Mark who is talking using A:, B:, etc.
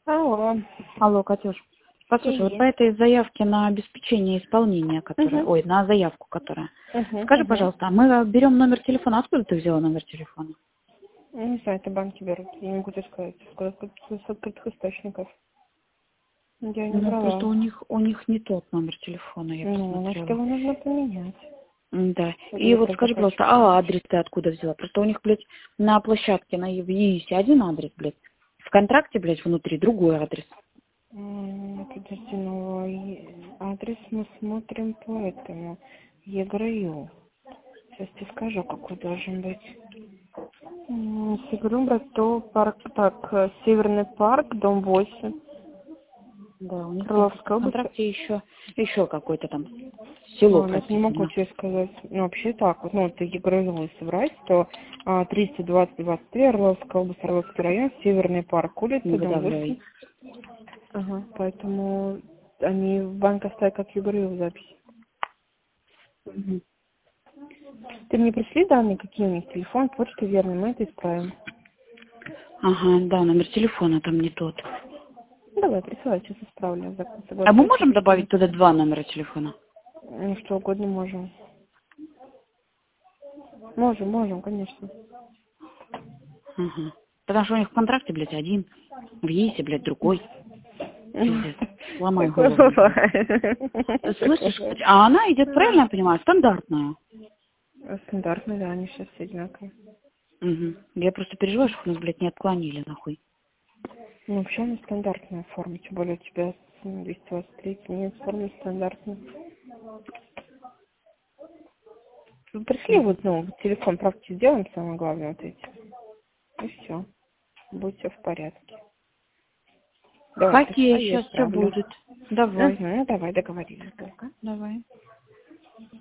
A: Алло.
B: Алло, Катюш. Послушай, вот по
A: Привет.
B: этой заявке на обеспечение исполнения, которая,
A: Угу.
B: на заявку, которая. Скажи,
A: Угу.
B: пожалуйста, а мы берем номер телефона. Откуда ты взяла номер телефона?
A: Не знаю, это банки берут. Я не могу сказать. С открытых источников. Я не
B: Ну,
A: брала.
B: просто у них не тот номер телефона, я
A: Ну, значит,
B: посмотрела.
A: его нужно поменять.
B: Да. И
A: Или
B: вот
A: просто
B: скажи,
A: хочешь
B: пожалуйста, а
A: поменять.
B: адрес ты откуда взяла? Просто у них, блядь, на площадке, на ЕИСе один адрес, блядь. В контракте, блядь, внутри другой адрес.
A: Подожди, ну, адрес мы смотрим по этому. ЕГРЮ. Сейчас тебе скажу, какой должен быть. Если брать, то парк, так, Северный парк, дом 8,
B: Да, у них там просто
A: Крыловская
B: в
A: область.
B: контракте еще какое-то там село
A: Ну, это не могу
B: прописано.
A: тебе сказать. Ну, вообще так вот, ну, ты ЕГРЮ если брать, то 320-23, Орловская область, Орловский район, Северный парк,
B: Не
A: улица, дом 8.
B: выдавливай.
A: Ага, поэтому они в банк оставят как ЕГРЮ в записи.
B: Мгм.
A: Ты мне пришли данные, какие у них телефон, почта верно, мы это исправим.
B: Ага, да, номер телефона там не тот.
A: Ну, давай, присылай, сейчас исправлю.
B: А мы
A: Согласуйте,
B: можем
A: пришлю.
B: добавить туда два номера телефона?
A: Ну, что угодно можем. Можем, конечно.
B: Ага. Потому что у них в контракте, блядь, один. В ЕИСе, блядь, другой. Пиздец. Ломай
A: Такое
B: голову, блядь. Ты слышишь,
A: бывает.
B: кстати? А она идет, правильно я понимаю, стандартная?
A: Стандартно, да, они сейчас все одинаковые.
B: Угу. Я просто переживаю, что нас, блядь, не отклонили, нахуй.
A: Ну, вообще она стандартная форма, тем более у тебя 223, нет, форма стандартная. Вы пришли
B: Угу.
A: вот, ну, вот телефон, правки сделаем, самое главное, вот эти. И все. Будет все в порядке. Давай,
B: Хоккей,
A: присылай, я
B: сейчас все
A: исправлю.
B: будет. Давай.
A: Ну, давай, договорились. Только.
B: Давай.